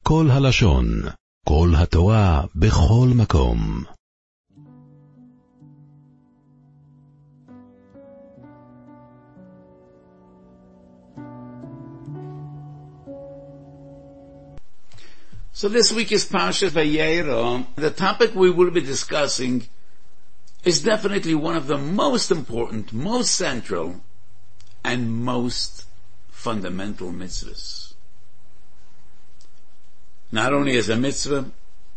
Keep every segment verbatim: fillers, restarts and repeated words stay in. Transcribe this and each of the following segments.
כל הלשון, כל התורה, בכל מקום. So this week is Parashat Vayera. The topic we will be discussing is definitely one of the most important, most central, and most fundamental mitzvahs. Not only as a mitzvah,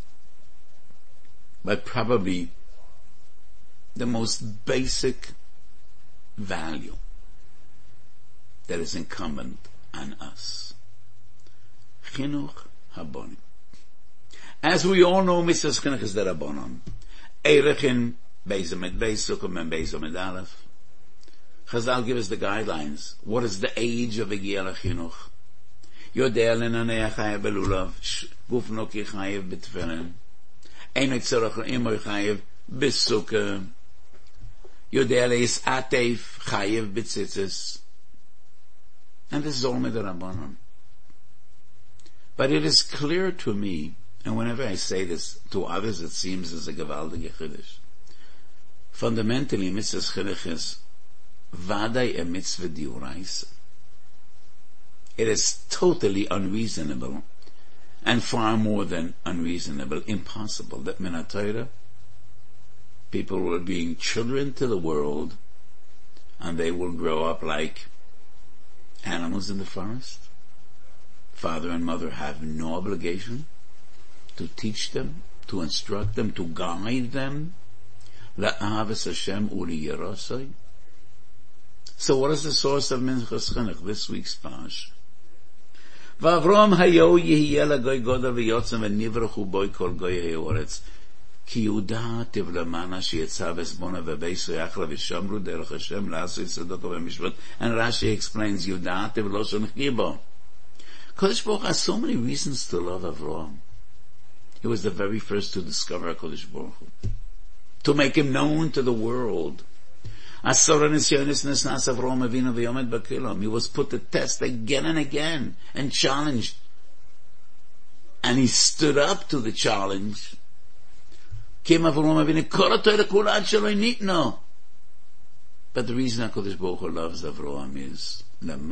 but probably the most basic value that is incumbent on us. Chinuch habonim. As we all know, mitzvahs chinuch is the rabbanon. Erechin, Beis Amid Beis, Sukkah, and Beis Amid Aleph. Chazal give us the guidelines. What is the age of a Giyal Chinuch? Yodea lenanei chayev belulav, gufno ki chayev b'tefillin. Ein tzorach imoy chayev b'sukkah. Yodea leis atef chayev b'tzitzis. And this is all with the rabbanon. But it is clear to me, and whenever I say this to others, it seems as a gewaltige chiddush. Fundamentally, mitzvah chinuch is vadai a mitzvah diuraisa. It is totally unreasonable, and far more than unreasonable, impossible, that min haTorah, people will bring children to the world, and they will grow up like animals in the forest. Father and mother have no obligation to teach them, to instruct them, to guide them. La'ahavas Hashem uli yerosai. So what is the source of Minchas Chinuch, this week's pash? V'Avrom hayo yihiyeh lagoy godel v'yotzem v'nivrachu boy kol goy ha'oretz ki Yehuda tivlamana she'yetzav esbona v'beiso yachla v'shamru derech Hashem la'asoi tzedakah v'mishpat. And Rashi explains Yehuda tivloshon chibo. Kodesh Baruch has so many reasons to love Avram. He was the very first to discover Kodesh Baruch Hu, to make him known to the world. He was put to test again and again and challenged, and he stood up to the challenge. But the reason HaKadosh Baruch Hu loves Avraham is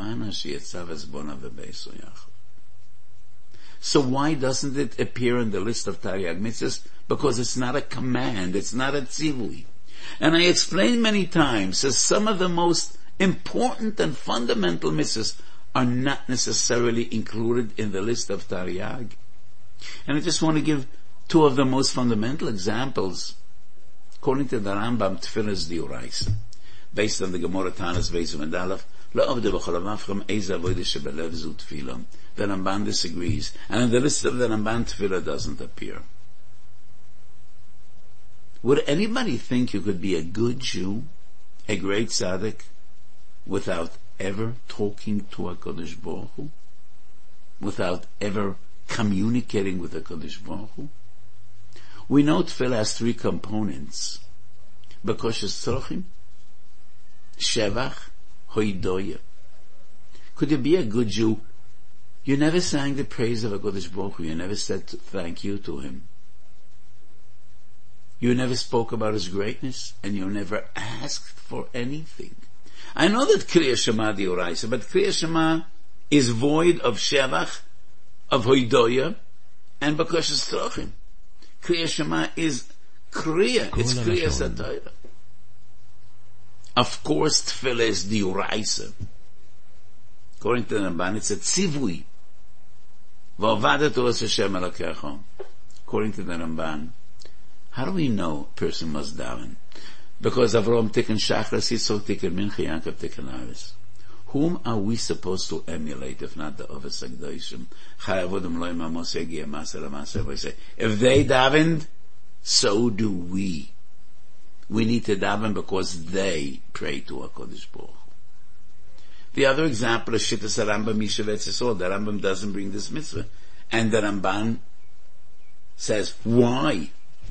so why doesn't it appear in the list of Taryag mitzvahs? Because it's not a command, it's not a tzivui. And I explained many times that some of the most important and fundamental mitzvahs are not necessarily included in the list of Taryag. And I just want to give two of the most fundamental examples. According to the Rambam, Tefillah is diuraisa, based on the Gemara Tanas Beis Amid Aleph. The Ramban disagrees, and in the list of the Ramban, Tefillah doesn't appear. Would anybody think you could be a good Jew, a great tzaddik, without ever talking to a Kodesh Baruch Hu? Without ever communicating with a Kodesh Baruch Hu? We know Tefillah has three components: B'koshes tzrochim, Shevach, Hoidoya. Could you be a good Jew? You never sang the praise of a Kodesh Baruch Hu. You never said thank you to him. You never spoke about his greatness, and you never asked for anything. I know that Kriya Shema diuraisa, but Kriya Shema is void of Shevach, of Hoidoya, and B'koshes tzrochim. Kriya Shema is Kriya. It's Kriya Satayra. Of course, Tefillah is diuraisa. According to the Ramban, it's a tzivui. V'avadatu es Hashem Elokecha. According to the Ramban, how do we know a person must daven? Because Avraham tikkun Shachris, Yitzchak tikkun Mincha, Yaakov tikkun Aris. Whom are we supposed to emulate if not the Oves HaKadoshim? If they davened, so do we. We need to daven because they pray to HaKadosh Baruch Hu. The other example is Shittas Rambam Mishavetz Yisod. The Rambam doesn't bring this mitzvah, and the Ramban says why.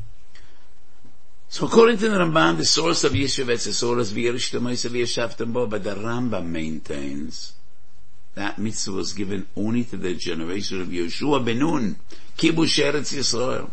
So according to the Ramban, the source of Yeshiva Tzisor is V'yerishtem Oisei V'yeshavtem Bo, but the Rambam maintains that mitzvah was given only to the generation of Yoshua ben Nun, Kibush Eretz Yisrael.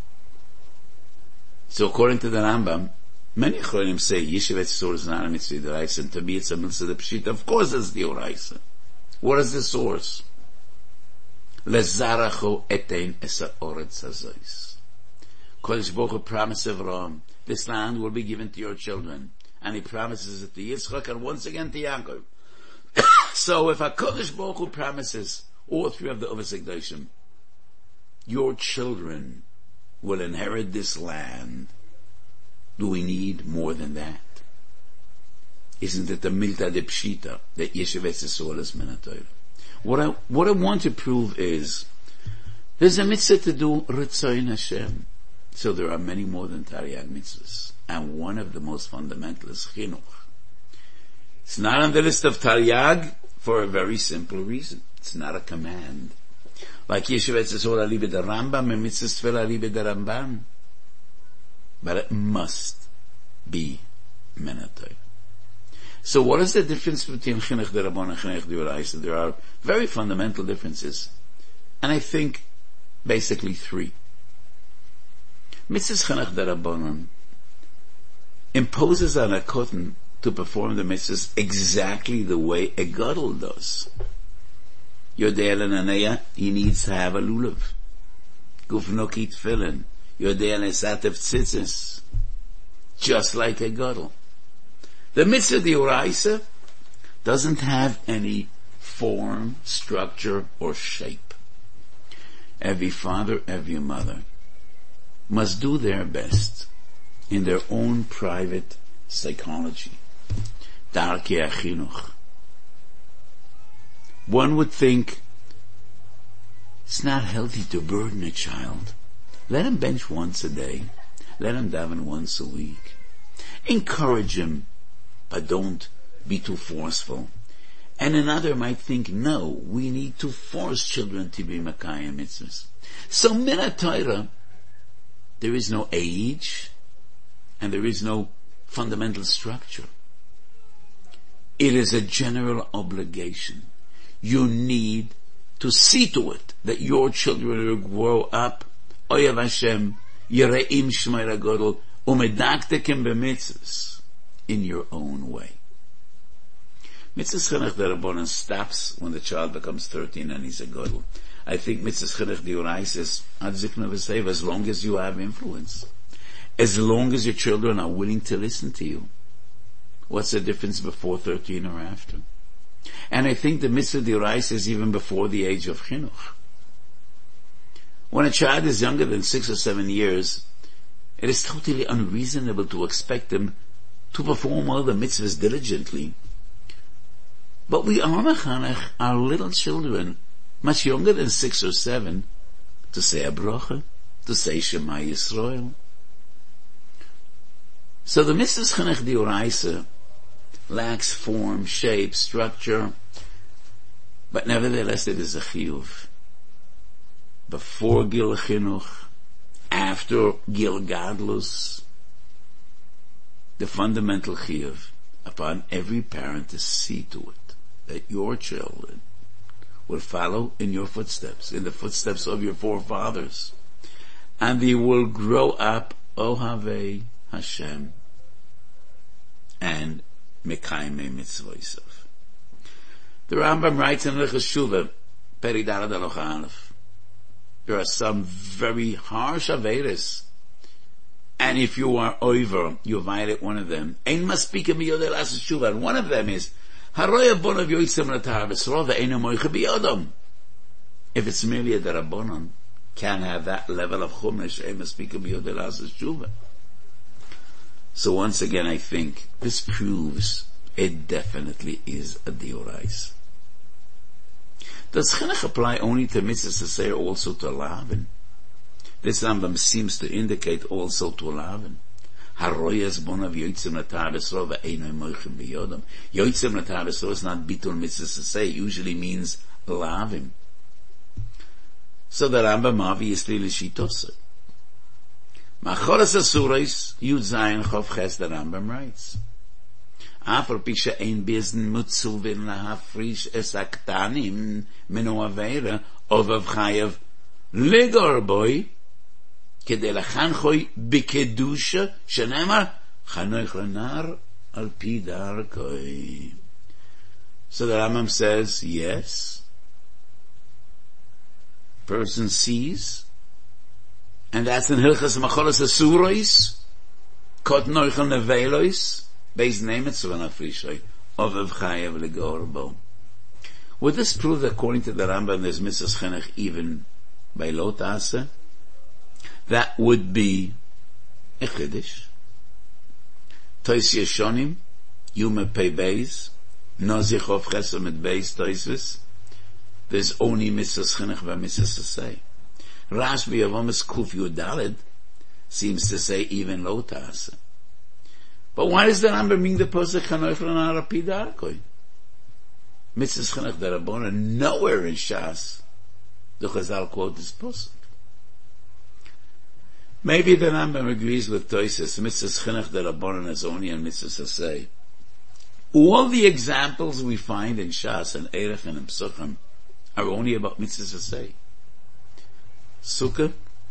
So according to the Rambam, many Cholim say Yeshivat Yisrael is not a mitzvah d'oraisa, and to me it's a mitzvah d'pshita. Of course it's d'oraisa. What is the source? Lezaracho etein esa oretz hazois. Kodesh Baruch Hu promised Avraham, this land will be given to your children, and he promises it to Yitzchak and once again to Yaakov. So if HaKadosh Baruch Hu promises all three of the Ovos Hekdoshim, your children will inherit this land, do we need more than that? Isn't it the milta de pshita that Yeshivat Yisrael is min haTorah? What I, what I want to prove is, there's a mitzvah to do Ritzoyin Hashem. So there are many more than Taryag mitzvahs. And one of the most fundamental is Chinuch. It's not on the list of Taryag for a very simple reason. It's not a command. Like Yeshivat Yisrael ali b'da Rambam and mitzvah Tefillah ali b'da Ramban. But it must be min haTorah. So what is the difference between Chinuch d'Rabbanan and Chinuch d'Oraisa? There are very fundamental differences. And I think basically three. Mitzvah Chinuch d'Rabbanan imposes on a kohen to perform the mitzvahs exactly the way a gadol does. Yodei l'naneya, he needs to have a lulav. Gufnoki tefillin. Yodei l'esatev tzitzis. Just like a gadol. The mitzvah d'oraisa doesn't have any form, structure, or shape. Every father, every mother must do their best in their own private psychology. Darkei HaChinuch. One would think it's not healthy to burden a child. Let him bench once a day. Let him daven once a week. Encourage him, but don't be too forceful. And another might think, no, we need to force children to be Makayim mitzvahs. So min haTorah, there is no age, and there is no fundamental structure. It is a general obligation. You need to see to it that your children will grow up, Oyav Hashem, Yereim Shmei HaGodol, Umedaktekim b'mitzvahs, in your own way. Mitzvah Chinuch d'Rabbanan stops when the child becomes thirteen and he's a Godel. I think Mitzvah Chinuch d'Oraisa is, as long as you have influence. As long as your children are willing to listen to you. What's the difference before thirteen or after? And I think the Mitzvah d'Oraisa is even before the age of Chinuch. When a child is younger than six or seven years, it is totally unreasonable to expect them to perform all the mitzvahs diligently. But we are mechanech our little children, much younger than six or seven, to say a bracha, to say Shema Yisrael. So the mitzvah Chinuch d'Oraisa lacks form, shape, structure, but nevertheless it is a chiyuv. Before Gil Chinuch, after Gil Gadlus, the fundamental chiyuv upon every parent to see to it that your children will follow in your footsteps, in the footsteps of your forefathers, and they will grow up Ohavei Hashem and Mekayimei Mitzvosov. The Rambam writes in Hilchos Shuvah, Perek Daled Halacha Aleph, there are some very harsh averos, and if you are over, you violate one of them. Ein maspika miyodei la'asos tshuva, and one of them is haroya bonav yotzem l'tahar b'srov ve'eino moicha biyodom. If it's merely a derabonon, can have that level of chumash. Ein maspika miyodei la'asos tshuva. So once again, I think this proves it definitely is a d'oraisa. Does Chinuch apply only to mitzvahs to say also to Lavan? This Rambam seems to indicate also to Lavan. Haroyas bonav yotzem l'tahar b'srov ve'eino moichem biyodom. Yotzem l'tahar b'srov is not bitul mitzvahs to say. It usually means Lavim. So the Rambam obviously l'shitosah. Machoras Asuros, Yud Zayin Chof Ches, the Rambam writes, Afal pisha ein bizn mutzuvin lahafrish es aktanim minu avera ovav chayav legor boy kede lachanchoi bikedusha shenemar chanoich lenar al pi darkoi. So the Rambam says, yes, person sees, and that's in Hilchas Macholas Asurois, Kot Noichel Nevelois, based name it Suvan Afrishoy, of Evchayev Legorbo. Would this prove that according to the Rambam there's Mitzvah Chinuch even by Lot Asa? That would be a Chiddush. Tois Yeshonim, Yume Pei Beis, Nozich of Chesed Mit Beis Toisvis, there's only Mitzvah Chinuch by Mitzvah Sasei. Rashbi Avomis Kuf Yudalid seems to say even Lot Asa. But why does the Rambam bring the Posek Chanoich L'Nar Pi Darkoi? Mitzvah Chinuch D'Rabbanan, nowhere in Shas the Chazal quote this Posek. Maybe the Rambam agrees with Toises, Mitzvah Chinuch D'Rabbanan is only on Mitzvah Sasei. All the examples we find in Shas and Erech and in Psuchim are only about Mitzvah Sasei. Sukkah,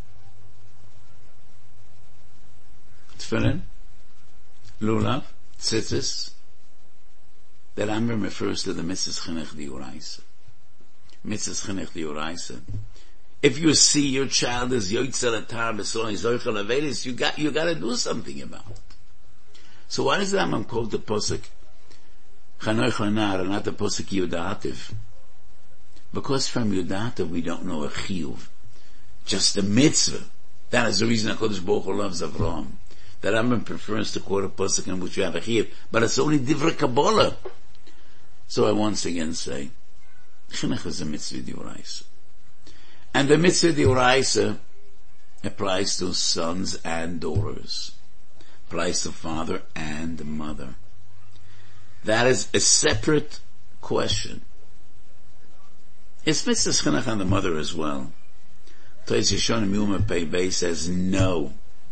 Tefillin, Lulav, Tzitzis. The Rambam refers to the Mitzvah Chinuch D'Oraisa. Mitzvah Chinuch D'Oraisa. If you see your child is Yoitzel Atar B'Soloi Zoichel Avelis, you got you got to do something about it. So why does the Rambam quote the posuk Chanoich L'Nar and not the posuk Yudativ? Because from Yudativ we don't know a chiyuv, just a mitzvah. That is the reason HaKadosh Baruch Hu loves Avraham. The Rambam prefers to quote a pasuk in which you have a chiyuv, but it's only divrei Kabbalah. So I once again say, Chinuch is a mitzvah d'oraisa, and the mitzvah d'oraisa applies to sons and daughters, applies to father and mother. That is a separate question. It's mitzvah chinuch on the mother as well. Tois Yeshonim Yuma Pei Bei says no.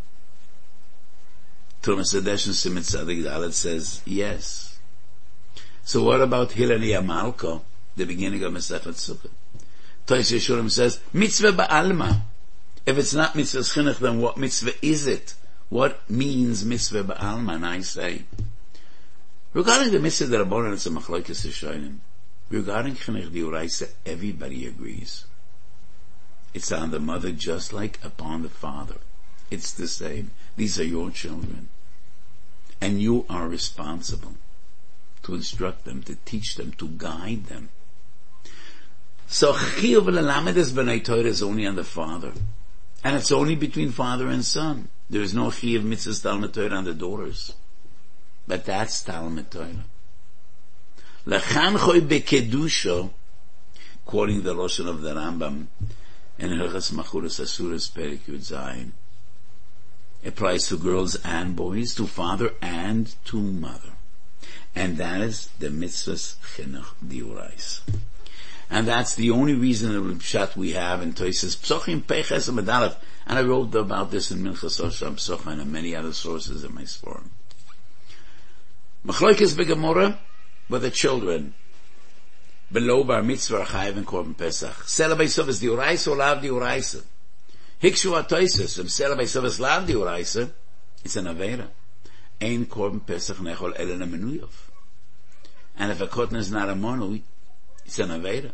Tumas Adesh and Simit Tzadik Dalet says yes. So what about Hilani Amalko, the beginning of Masechet Sukkah? Tois Yeshonim says mitzvah ba'alma. If it's not mitzvah chinuch, then what mitzvah is it? What means mitzvah ba'alma? And I say, regarding the mitzvah d'Rabbanan, it's a machlokes rishonim. Regarding chinuch d'oraisa, everybody agrees. It's on the mother just like upon the father. It's the same. These are your children. And you are responsible to instruct them, to teach them, to guide them. So chiyuv l'lamed b'nai Torah is only on the father. And it's only between father and son. There is no chiyuv mitzvahs Talmud Torah on the daughters. But that's Talmud Torah. L'chanchoi bekedusha, quoting the Lashon of the Rambam, in Hilchas Machuras Asuras Perek Yud Zayin, applies to girls and boys, to father and to mother. And that is the mitzvahs chinuch d'oraisa. And that's the only reason of Pshat we have in Toises Psochim Peches Medalef. And I wrote about this in Minchas Osham Psochim and many other sources in my Sforim. Machlokes beGemora with the children. Below bar mitzvah chayav and korban pesach. Sela beisov is d'oraisa or lav d'oraisa. Hikshu atoises. If sela beisov is lav d'oraisa, it's an avera. Ein korban pesach nechol elen amenuyov. And if a cotton is not a monui, it's an avera.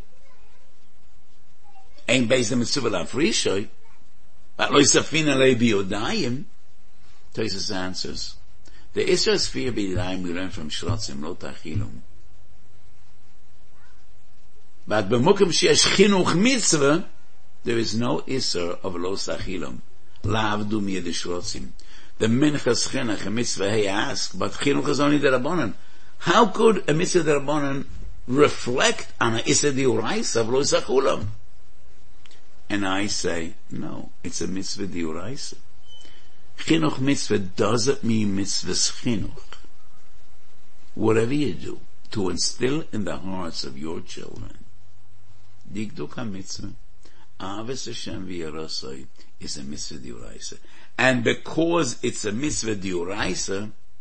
Ein beis the mitzvah lav rishoy. But lo yisafin alei biyodayim. Toises answers. The Israel sphere b'yodayim we learn from Shlotzim lo tachilum. But b'mukim sheyesh chinuch mitzvah, there is no isser of lo sachilum. La'avdu miyad shrotzim. The minchas chinuch, a mitzvah, he asked, but chinuch is only the Rabbanan. How could a mitzvah the Rabbanan reflect on a isser d'oraisa of lo sachulam? And I say, no, it's a mitzvah d'oraisa. Chinuch mitzvah doesn't mean mitzvah's chinuch. Whatever you do to instill in the hearts of your children Dikduk HaMitzvah, Ahavas Hashem v'Yirasoi, is a mitzvah d'oraisa. And because it's a mitzvah d'oraisa,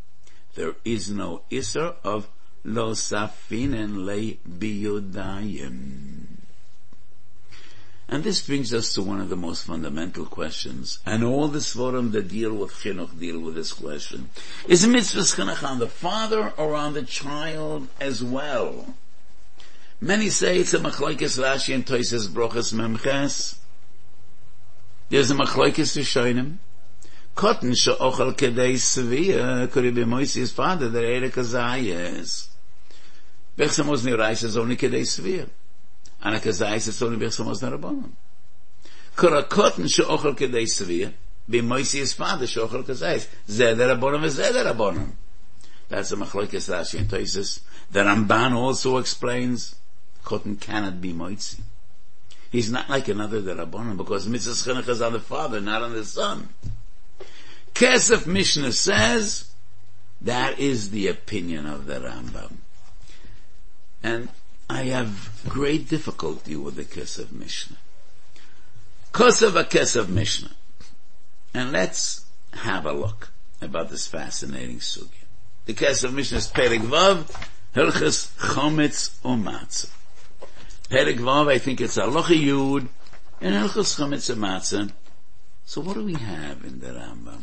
there is no Isser of lo safinen le biyodayim. And this brings us to one of the most fundamental questions, and all the Svarim that deal with chinuch deal with this question. Is mitzvahs chinuch on the father or on the child as well? Many say it's a machlokes Rashi and Tosfos Brochos Memches. There's a machlokes Rishonim. Cotton she'ochel kedei svia could be Moshe's father, the Eire Kazayas. Bechsamos Nirais is only kedei svia. And a Kazayas is only Bechsamos Narabonim. Could a cotton she'ochel kedei svia be Moshe's father, she'ochel Kazayas. Zeh Narabonim is Zeh Narabonim. That's the machlokes Rashi and Tosfos. The Ramban also explains cotton cannot be Moshe. He's not like another Darabonim because mitzvahs chinuch is on the father, not on the son. Kesef Mishnah says that is the opinion of the Rambam. And I have great difficulty with the Kesef Mishnah. Kesef a Kesef Mishnah. And let's have a look about this fascinating sugya. The Kesef Mishnah is Perek Vav, Hilchos Chometz U'Matzah. Perek Vav, I think it's Halacha Yud, and Hilchos Chometz U'Matzah. So what do we have in the Rambam?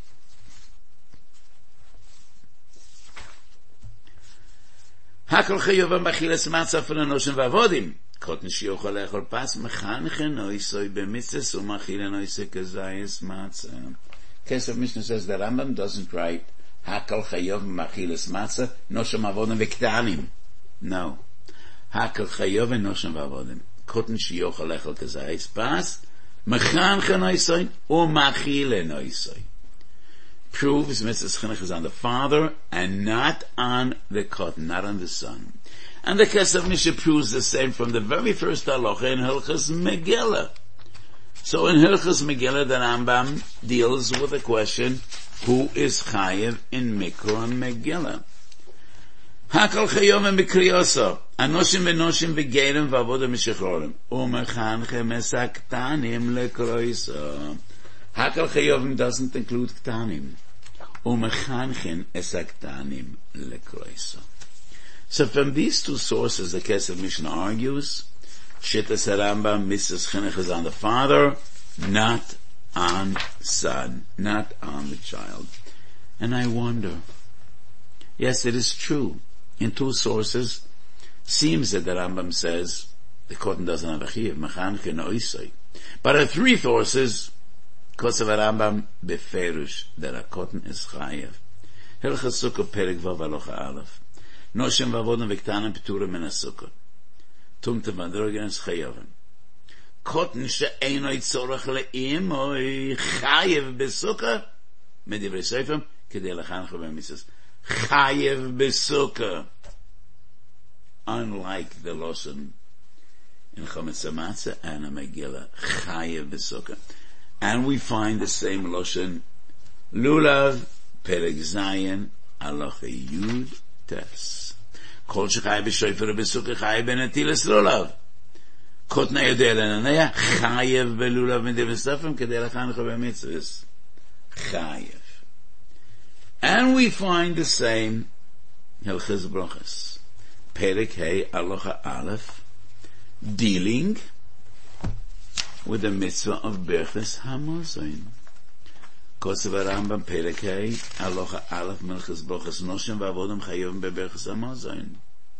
Hakol Chayov Machilas Matzah for Anoshim Vavodim. Kotten Shiochol Echol Pas Mechanchen Oisoi B'Mitzvahs U'Machila Noisei Kazayis Matzah. Kesef Mishnah says the Rambam doesn't write Hakol Chayov Machilas Matzah Noshim Vavodim V'Ktanim. No. Hakol Chayov Noshim Vavodim. Kotten Shiochol Echol Kazayis Pas Mechanchen Oisoi U'Machila Noisei. Proves mitzvahs chinuch is on the father and not on the cotton, not on the son. And the Kesef Mishnah proves the same from the very first halacha in Hilchos Megillah. So in Hilchos Megillah, the Rambam deals with the question, who is chayev in Mikra Megillah? Hakol chayovim b'kriyosah, anoshim v'noshim v'geirim v'avodim v'shechrorim, u'mechanchem esaktanim lekroisah. Hakol chayovim doesn't include ktanim. U'mechanchem esaktanim lekroisah. So from these two sources, the Kesef Mishnah argues, Shittas Rambam, mitzvahs chinuch is on the father, not on son, not on the child. And I wonder, yes, it is true. In two sources, seems that the Rambam says the cotton doesn't have a chiyuv, mechanchen oisai. But in three sources, Kosev Rambam beferush that a cotton is chayev. Hilchos Sukkah Perek Vav Halacha Aleph. Noshim v'avodim v'ktanim p'turim min ha-sukkah. Tumtem v'adrogen is chayavim. Cotton she'einoi tzorach le'imoi chayev b'sukkah medivrei seifim kedei lechancho b'mitzvahs. Chayev b'sukkah. Unlike the Loshen in Chometz Matzah and a Megillah. Chayev b'sukkah. And we find the same Loshen Lulav Perek Zayin Halacha Yud Tes. Kol shechai b'shofer b'sukkah chayev b'netilas lulav. Kotna yodei l'nanea chayev b'lulav medivrei seifim kedei lechancho b'mitzvahs. Chayev. And we find the same Hilchos Brochos. Perek Hey Halacha Aleph, dealing with the mitzvah of Berchos Hamazon. Kosev Rambam Perek Hey Halacha Aleph Hilchos Brochos Noshim v'avodim chayovim beberchos Hamazon.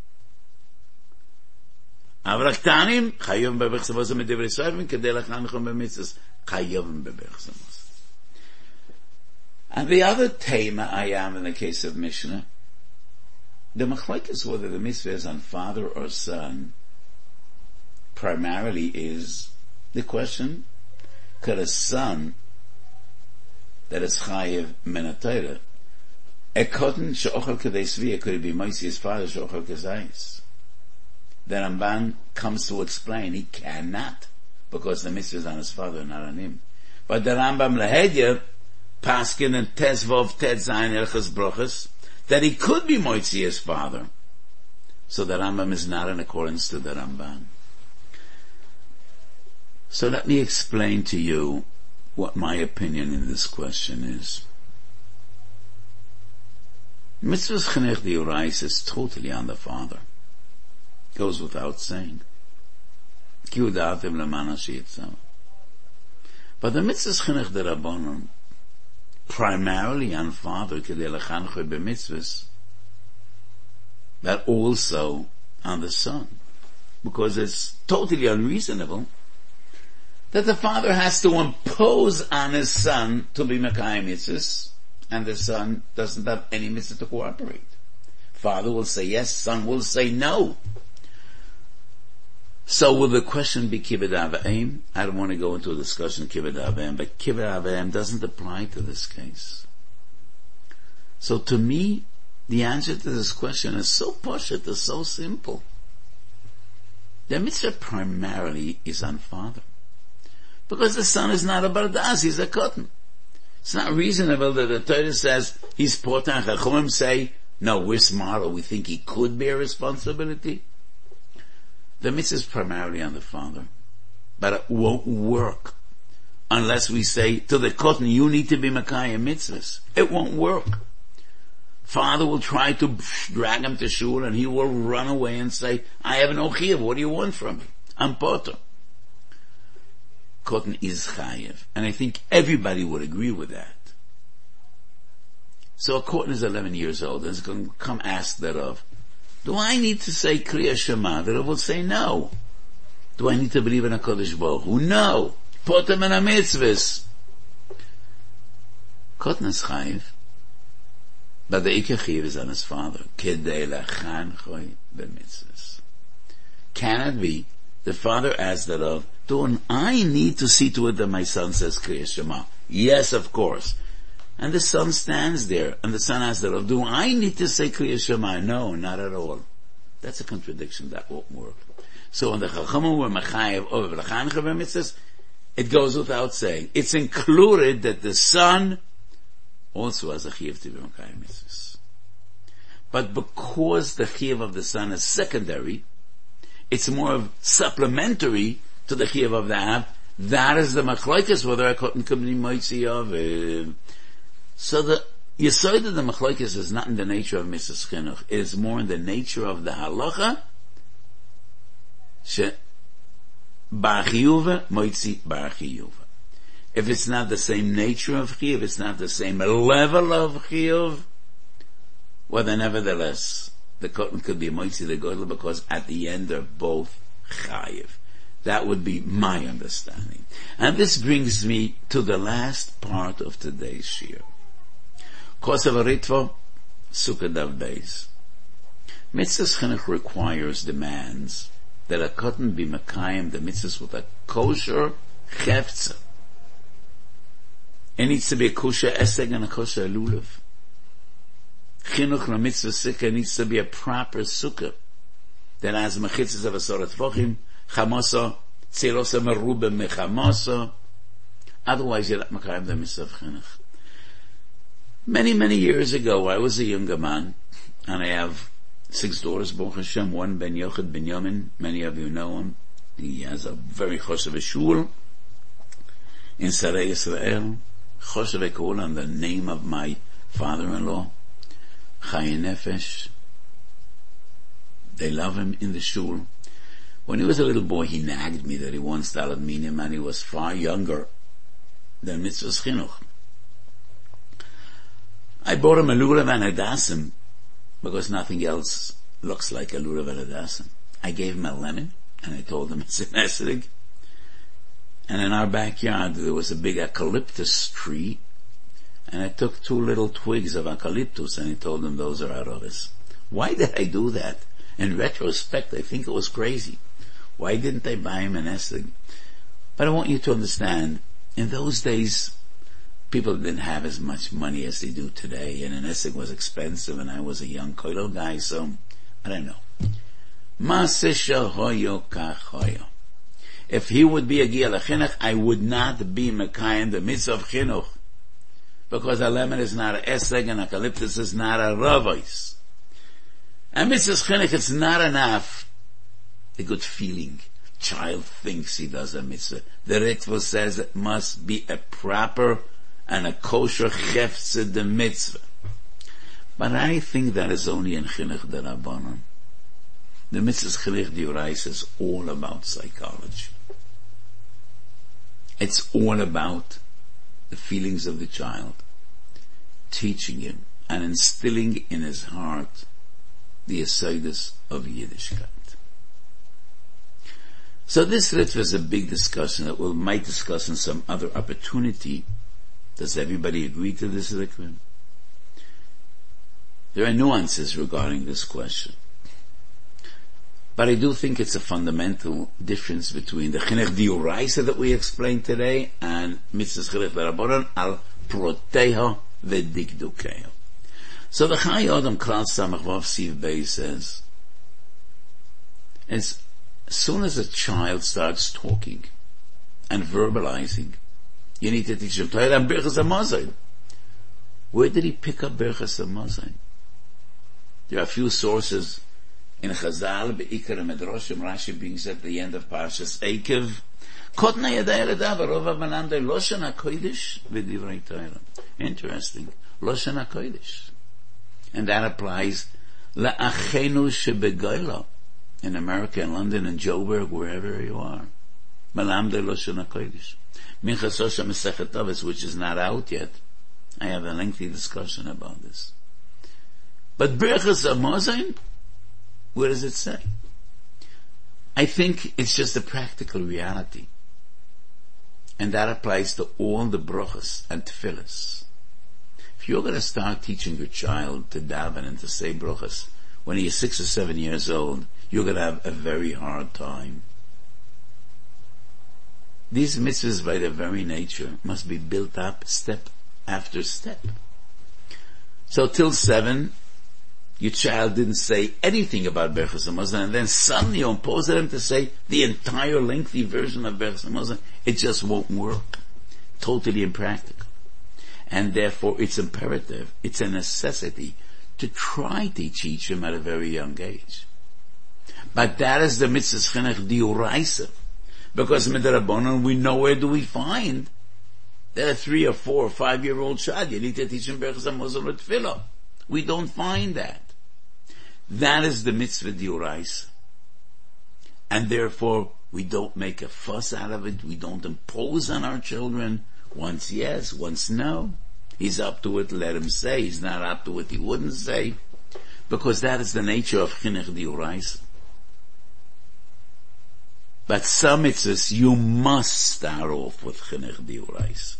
Avraktanim chayovim beberchos Hamazon medivrei seifim kedei lechancho b'mitzvahs. Chayovim beberchos Hamazon. And the other tema I am in the case of Mishnah, the machlokes whether the mitzvah is on father or son, primarily is the question, could a son that is chayev min ha-Torah, a cotton she'ochel kedei svia, could it be Moshe his father she'ochel kazayis? The Ramban comes to explain he cannot, because the mitzvah is on his father, not on him. But the Rambam Lahedya Paskin and Tezvov Tetzayin Hilchos Brochos that he could be Moshe his father. So the Rambam is not in accordance to the Ramban. So let me explain to you what my opinion in this question is. Mitzvah's chinuch d'orais is totally on the father. Goes without saying. Ki udatem lemana sheyitzam. But the mitzvah's chinuch d'rabbanon, primarily on father, kedei lechancho b'mitzvahs, but also on the son. Because it's totally unreasonable that the father has to impose on his son to be mekayim mitzvahs, and the son doesn't have any mitzvah to cooperate. Father will say yes, son will say no. So will the question be kibbud avim? I don't want to go into a discussion of kibbud avim, but kibbud avim doesn't apply to this case. So to me, the answer to this question is so pashut, it's so simple. The mitzvah primarily is on father. Because the son is not a bardas, he's a cotton. It's not reasonable that the Torah says he's potan. Chachomim say, no, we're smarter, we think he could bear responsibility. The mitzvah is primarily on the father. But it won't work unless we say to the cotton, you need to be mekayim mitzvahs. It won't work. Father will try to drag him to shul and he will run away and say, I have no chiyuv, what do you want from me? I'm poter. Cotton is chayiv. And I think everybody would agree with that. So a cotton is eleven years old and is going to come ask the Rav, do I need to say Kriya Shema? The Rav will say no. Do I need to believe in a Kodesh Baruch Hu? No. Poter min ha-mitzvahs. Cotton is chayiv. But the Ikar Chiyuv is on his father. Kedei lechancho b'mitzvahs. Can it be the father asks the Rav, do I need to see to it that my son says Kriya Shema? Yes, of course. And the son stands there, and the son asks the Rav, do I need to say Kriya Shema? No, not at all. That's a contradiction. That won't work. So when the Chachamim were mechayev over lechancho b'mitzvahs, it goes without saying. It's included that the son also has a chiyuv to be mekayim mitzvahs. But because the chiyuv of the son is secondary, it's more of supplementary to the chiyuv of the av. That is the machlokes, whether I couldn't come to moitzi of. Uh, so the yesod of the machlokes is not in the nature of mitzvahs chinuch. It is more in the nature of the halacha. She bar chiyuv moitzi bar chiyuv. If it's not the same nature of chiyuv, it's not the same level of chiyuv, well then nevertheless, the cotton could be a moitzi the godel because at the end they're both chayiv. That would be my understanding. And this brings me to the last part of today's shir. Kosev Ritva, Sukkah Dav Beis. Mitzvahs chinuch requires, demands, that a cotton be mekayim the mitzvahs with a kosher chefza. It needs to be a kosher eseg and a kosher lulav. Chinuch na mitzvah sukkah needs to be a proper sukkah that has mechitzas of a sorat vochim, chamasa, tzirosa merube mechamasa. Otherwise you're not mekayim the mitzvah of chinuch. Many, many years ago, I was a younger man, and I have six daughters, Baruch Hashem, one Ben Yochid Ben Yamin. Many of you know him. He has a very choshev shul in Sarei Yisrael. Choshev Ekol, on the name of my father-in-law, Chayi Nefesh. They love him in the shul. When he was a little boy, he nagged me that he once talad minim, and he was far younger than mitzvahs chinuch. I bought him a lulav and a dasim because nothing else looks like a lulav and a dasim. I gave him a lemon and I told him it's an esrog. And in our backyard there was a big eucalyptus tree, and I took two little twigs of eucalyptus and I told him those are arodas. Why did I do that? In retrospect, I think it was crazy. Why didn't I buy him an esrog? But I want you to understand, in those days, people didn't have as much money as they do today, and an esrog was expensive, and I was a young koilel guy, so I don't know. Masisha hoyo kach hoyo. If he would be a Gia L'Chinuch, I would not be mekayim the mitzvah of Chinuch, because a lemon is not an esrog and eucalyptus is not a ravos. And mitzvah Chinuch, it's not enough a good feeling. Child thinks he does a mitzvah. The Ritva says it must be a proper and a kosher cheftzeh the mitzvah. But I think that is only in Chinuch D'Rabbanan. The mitzvah Chinuch D'Oraisa is all about psychology. It's all about the feelings of the child, teaching him and instilling in his heart the yesodus of Yiddishkeit. So this Ritva is a big discussion that we might discuss in some other opportunity. Does everybody agree to this Ritva? There are nuances regarding this question. But I do think it's a fundamental difference between the Chinuch D'Oraisa that we explained today and Mitzvahs Chinuch D'Rabbanan al Proteha V'Dikdukeha. So the Chai Adam Klal Samach Vav Siv Beis says, as soon as a child starts talking and verbalizing, you need to teach him Torah and Birchas HaMazon. Where did he pick up Birchas HaMazon? There are a few sources in Chazal, Be'ikar and Medrashim, Rashi brings at the end of Parshas Eikev, Kotna Yadai L'Dav, Rova Manandai, Loshan HaKodesh, V'divrei Torah. Interesting. Loshan HaKodesh. And that applies La'achenu Shebegoyla, in America, in London, in Joburg, wherever you are. Malamdai Loshan HaKodesh. Minchas Osha Mesechet Avos, which is not out yet. I have a lengthy discussion about this. But Birchas HaMazon, where does it say? I think it's just a practical reality. And that applies to all the brachas and tefillas. If you're going to start teaching your child to daven and to say brachas when he is six or seven years old, you're going to have a very hard time. These mitzvahs by their very nature must be built up step after step. So till seven, your child didn't say anything about Birchas HaMazon, and then suddenly you impose him to say the entire lengthy version of Birchas HaMazon. It just won't work. Totally impractical. And therefore it's imperative, it's a necessity to try to teach him at a very young age. But that is the mitzvah Chinuch D'Oraisa. Because Midrabanan, we know where do we find that a three or four or five year old child, you need to teach him Birchas HaMazon or Tefillah. We don't find that. That is the mitzvah D'Oraisa. And therefore, we don't make a fuss out of it. We don't impose on our children. Once yes, once no. He's up to it, let him say. He's not up to it, he wouldn't say. Because that is the nature of Chinuch D'Oraisa. But some mitzvahs, you must start off with Chinuch D'Oraisa.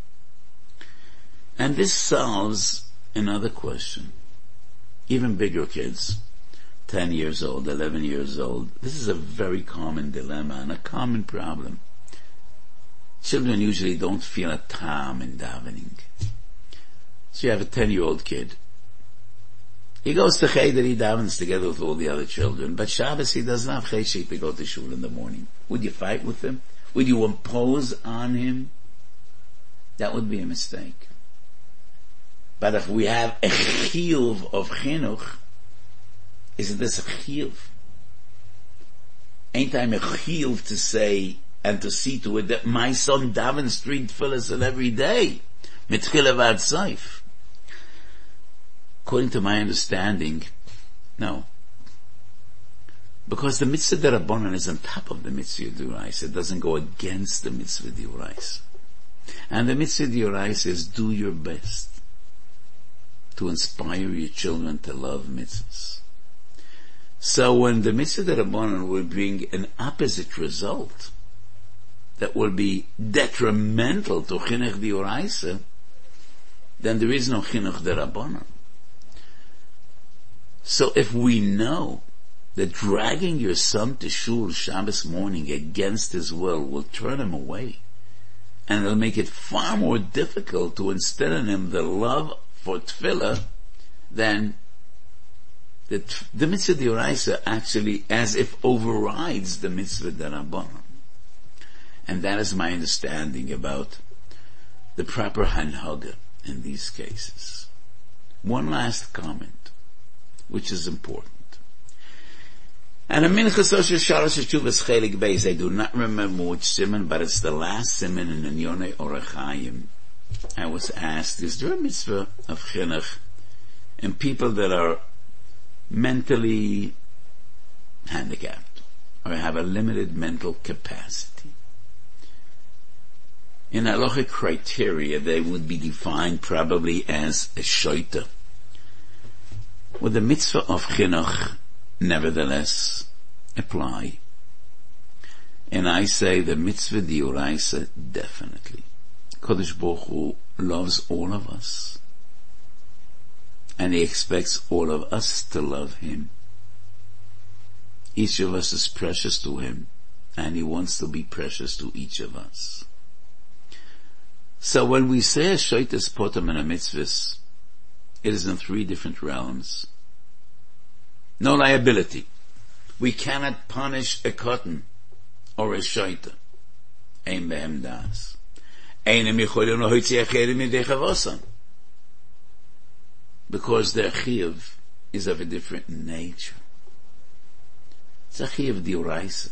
And this solves another question. Even bigger kids, ten years old, eleven years old, this is a very common dilemma and a common problem. Children usually don't feel a tam in davening. So you have a ten-year-old kid. He goes to Cheder, he davens together with all the other children, but Shabbos he doesn't have cheshik to go to shul in the morning. Would you fight with him? Would you impose on him? That would be a mistake. But if we have a chiyuv of chinuch, isn't this a chiyuv? Ain't I a chiyuv to say and to see to it that my son davens three tefillas every day, mitchila v'ad seif? According to my understanding, no. Because the mitzvah D'Rabbanan is on top of the mitzvah D'Oraisa. It doesn't go against the mitzvah D'Oraisa. And the mitzvah D'Oraisa is do your best to inspire your children to love mitzvahs. So when the mitzvah D'Rabbanan will bring an opposite result that will be detrimental to Chinuch D'Oraisa, then there is no Chinuch D'Rabbanan. So if we know that dragging your son to shul Shabbos morning against his will will turn him away, and it'll make it far more difficult to instill in him the love for tefillah, then the, the mitzvah D'Oraisa actually as if overrides the mitzvah D'Rabbanan. And that is my understanding about the proper hanhaga in these cases. One last comment, which is important. And a minchas osher shalosh teshuvas chelik beis, I do not remember which siman, but it's the last siman in Inyonei Orach Chaim. I was asked, is there a mitzvah of chinuch and people that are mentally handicapped or have a limited mental capacity. In halachic criteria, they would be defined probably as a shoita. Would the mitzvah of chinuch nevertheless apply? And I say the mitzvah d'oraisa definitely. Kodesh Baruch Hu loves all of us, and He expects all of us to love Him. Each of us is precious to Him, and He wants to be precious to each of us. So when we say a shoitas potam and a mitzvahs, it is in three different realms. No liability. We cannot punish a cotton or a shoita. Ein behem das. Einem yicholim lo hoitzi acherim midei chavosan. Because their chiyuv is of a different nature. It's a chiyuv d'oraisa.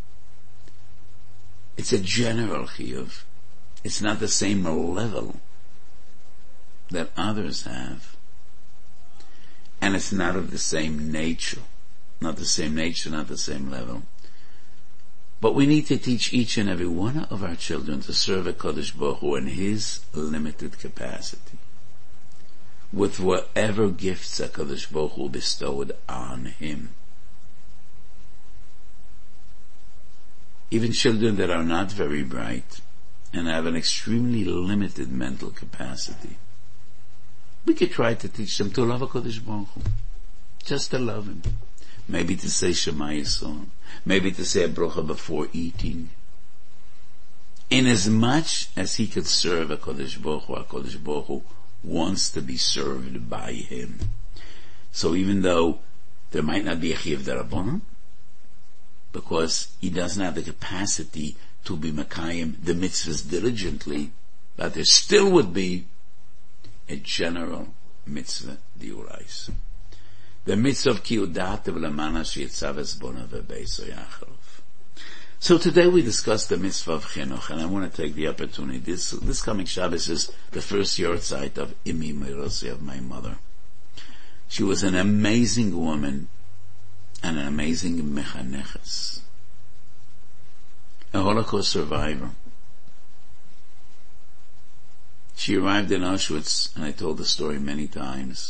It's a general chiyuv. It's not the same level that others have. And it's not of the same nature. Not the same nature, not the same level. But we need to teach each and every one of our children to serve a Kodesh Baruch Hu in his limited capacity, with whatever gifts a Kodesh Baruch Hu bestowed on him. Even children that are not very bright and have an extremely limited mental capacity, we could try to teach them to love a Kodesh Baruch Hu, just to love him. Maybe to say Shema Yisrael, maybe to say a bracha before eating. In as much as he could serve a Kodesh Baruch Hu, a Kodesh Baruch Hu wants to be served by him. So even though there might not be a chiyuv d'rabbanan, because he doesn't have the capacity to be mekayim the mitzvahs diligently, but there still would be a general mitzvah d'oraisa. The mitzvah of kiyudat v'lamana she'itzaves bona v'beiso yacharov. So today we discuss the mitzvah of chinuch, and I want to take the opportunity. This this coming Shabbos is the first yortzeit of Imi Merosi, of my mother. She was an amazing woman and an amazing mechaneches, a Holocaust survivor. She arrived in Auschwitz, and I told the story many times,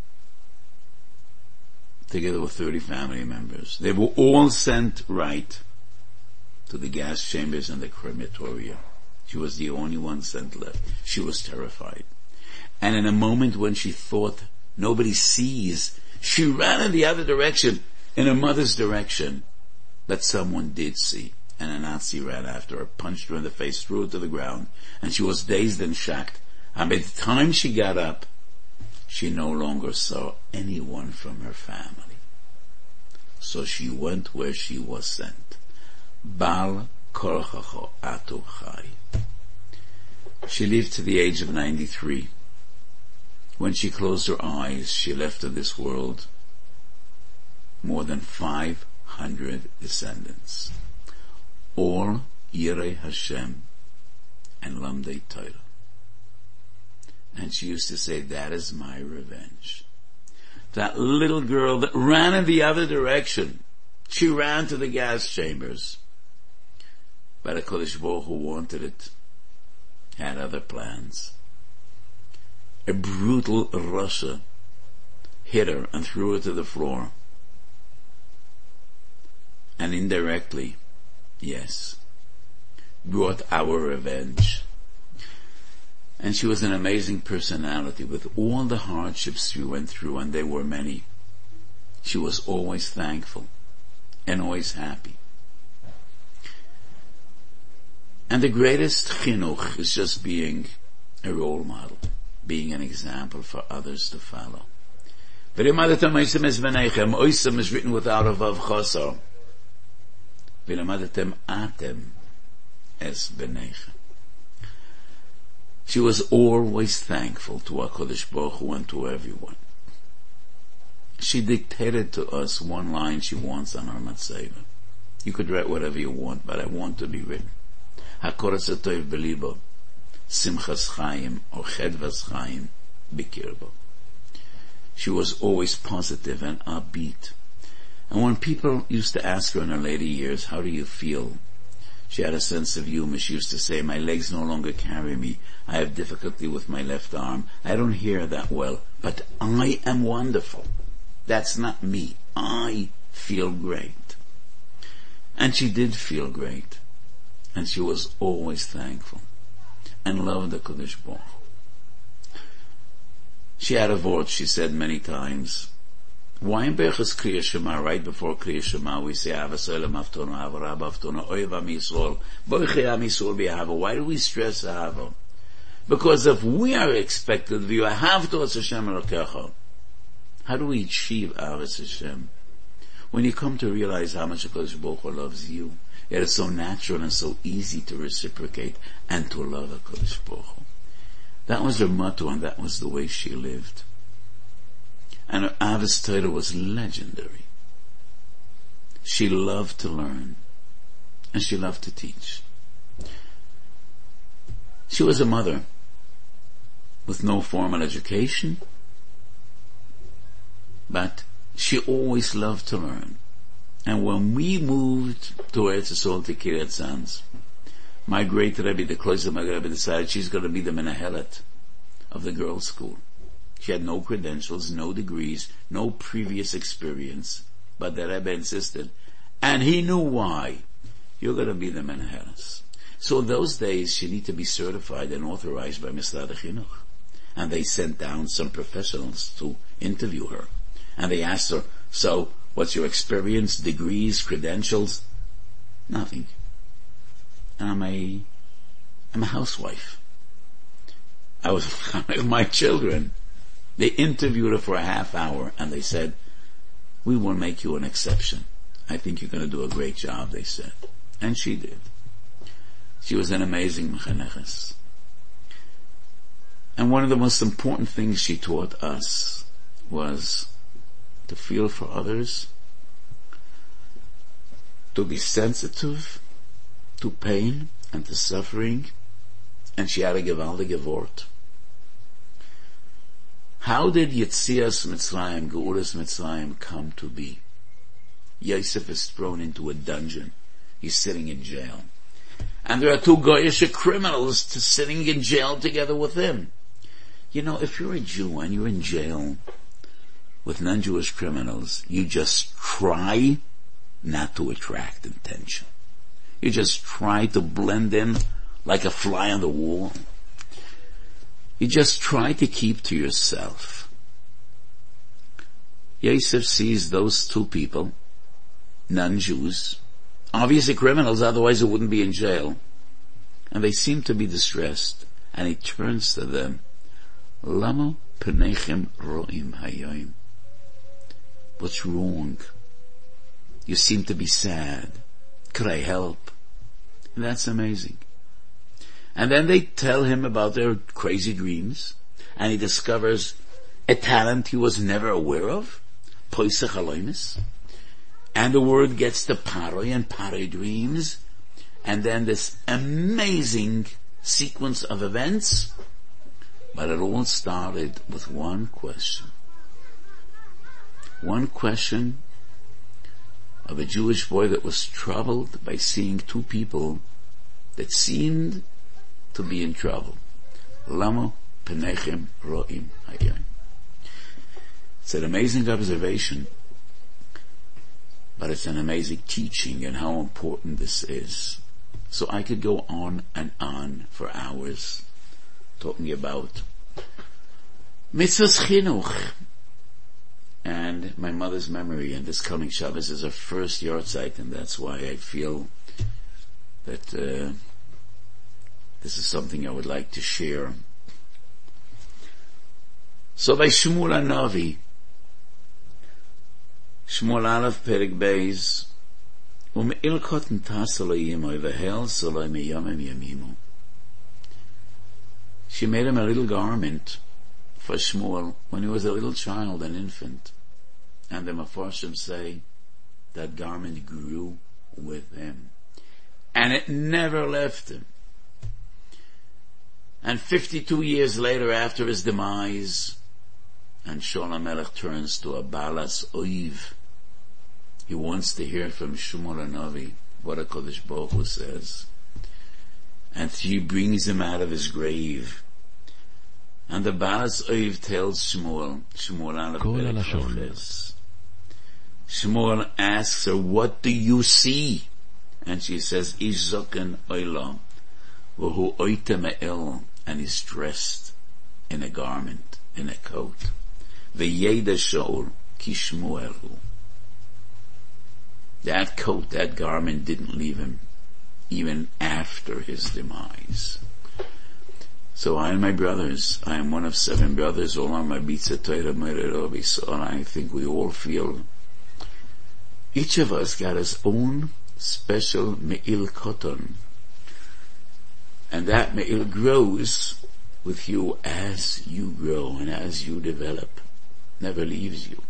together with thirty family members. They were all sent right to the gas chambers and the crematoria. She was the only one sent left. She was terrified. And in a moment when she thought nobody sees, she ran in the other direction, in her mother's direction, but someone did see. And a Nazi ran after her, punched her in the face, threw her to the ground, and she was dazed and shocked. And by the time she got up, she no longer saw anyone from her family. So she went where she was sent. Bal korchacho atu chai. She lived to the age of ninety-three. When she closed her eyes, she left of this world more than five hundred descendants. All Yirei Hashem and Lamdei Torah. And she used to say, that is my revenge. That little girl that ran in the other direction, she ran to the gas chambers. But a Kodesh Baruch Hu wanted it, had other plans. A brutal Russia hit her and threw her to the floor. And indirectly, yes, brought our revenge. And she was an amazing personality with all the hardships she went through, and they were many. She was always thankful and always happy. And the greatest chinuch is just being a role model, being an example for others to follow. V'lemadatem oisem es v'neichem, oisem is written without a vav chosar. V'lemadatem atem es v'neichem. She was always thankful to HaKadosh Baruch Hu and to everyone. She dictated to us one line she wants on her matzeva. You could write whatever you want, but I want to be written. HaKoras HaTov Belibo, Simchas Chaim or Chedvas Chaim Bikirbo. She was always positive and upbeat. And when people used to ask her in her later years, how do you feel? She had a sense of humor. She used to say, my legs no longer carry me. I have difficulty with my left arm. I don't hear that well, but I am wonderful. That's not me. I feel great. And she did feel great. And she was always thankful and loved the Kodesh Baruch Hu. She had a word she said many times. Why in Berachos Kriya Shema, right before Kriya Shema, we say, Avas Olam Avtona, Avra Avtona, Oyev Am Yisrael, Boichei Am Yisrael B'Ahava. Why do we stress Ahava? Because if we are expected, V'Yahavto Es Hashem Elokecha, how do we achieve Avas Hashem? When you come to realize how much HaKadosh Baruch Hu loves you, it is so natural and so easy to reciprocate and to love HaKadosh Baruch Hu. That was her motto, and that was the way she lived. And her Avos Torah was legendary. She loved to learn, and she loved to teach. She was a mother with no formal education, but she always loved to learn. And when we moved to Eretz Yisrael, to Kiryat Sanz, my great Rebbe, the Kloiser Mag Rebbe, decided she's going to be the Menahelet of the girls' school. She had no credentials, no degrees, no previous experience, but the Rebbe insisted, and he knew why. You're going to be the Menahelet. So in those days, she needed to be certified and authorized by Misrad HaChinuch. And they sent down some professionals to interview her. And they asked her, so, what's your experience, degrees, credentials? Nothing. And I'm a, I'm a housewife. I was with my children. They interviewed her for a half hour and they said, we will make you an exception. I think you're going to do a great job, they said. And she did. She was an amazing mechaneches. And one of the most important things she taught us was to feel for others, to be sensitive to pain and to suffering, and she had a gewaltige Wort. How did Yetzias Mitzrayim, Geulas Mitzrayim come to be? Yosef is thrown into a dungeon. He's sitting in jail. And there are two Goyish criminals to sitting in jail together with him. You know, if you're a Jew and you're in jail with non-Jewish criminals, you just try not to attract attention. You just try to blend in like a fly on the wall. You just try to keep to yourself. Yosef sees those two people, non-Jews, obviously criminals, otherwise they wouldn't be in jail, and they seem to be distressed, and he turns to them, Lama penechem ro'im hayom. What's wrong? You seem to be sad. Could I help? And that's amazing. And then they tell him about their crazy dreams, and he discovers a talent he was never aware of, Poisach Aloimis, and the word gets to Paroi, and Paroi dreams, and then this amazing sequence of events, but it all started with one question. One question of a Jewish boy that was troubled by seeing two people that seemed to be in trouble. Lama penechem ro'im hayom. It's an amazing observation, but it's an amazing teaching and how important this is. So I could go on and on for hours talking about mitzvahs chinuch and my mother's memory, and this coming Shabbos is her first yahrzeit, and that's why I feel that uh, this is something I would like to share. So by Shmuel HaNavi, Shmuel Aleph Perek Beis, U'me'ilkot ntas Elohim o'vehel soloi meyamim yamimu. She made him a little garment for Shmuel when he was a little child, an infant. And the Mefarshim say that garment grew with him. And it never left him. And fifty-two years later, after his demise, And Shaul HaMelech turns to a Balas Oiv. He wants to hear from Shmuel HaNavi what HaKadosh Baruch Hu says. And she brings him out of his grave. And the Balas Oiv tells Shmuel, Shmuel Aleph Perek Choches. Shmuel asks her, what do you see? And she says, Ish zoken olam, v'hu oite me'el, and he's dressed in a garment, in a coat. V'yeda Shaul ki Shmuel hu. That coat, that garment didn't leave him, even after his demise. So I and my brothers, I am one of seven brothers, all on my Bitza Torah Mererovi, so I think we all feel, each of us got his own special Me'il Koton. And that Me'il grows with you as you grow and as you develop. Never leaves you.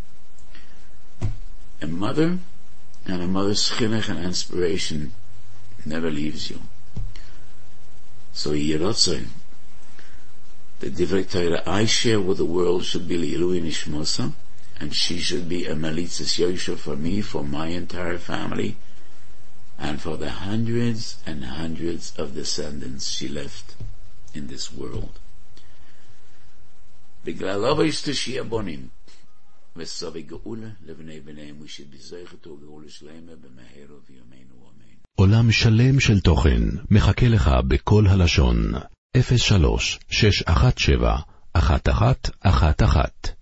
A mother and a mother's chinuch and inspiration never leaves you. So Yerotzai, the Divrei Torah I share with the world should be Li'ilui Nishmosa, and she should be a Malitzas Yosha for me, for my entire family, and for the hundreds and hundreds of descendants she left in this world. B'glalova Yishtushia Bonim, v'savi geula levnei b'neim, we should be zeichetu geula shlema b'meheru v'yomeinu amen. עולם שלם של תוכן מחכה לך בכל הלשון אפס שלוש שש אחת שבע אחת אחת אחת אחת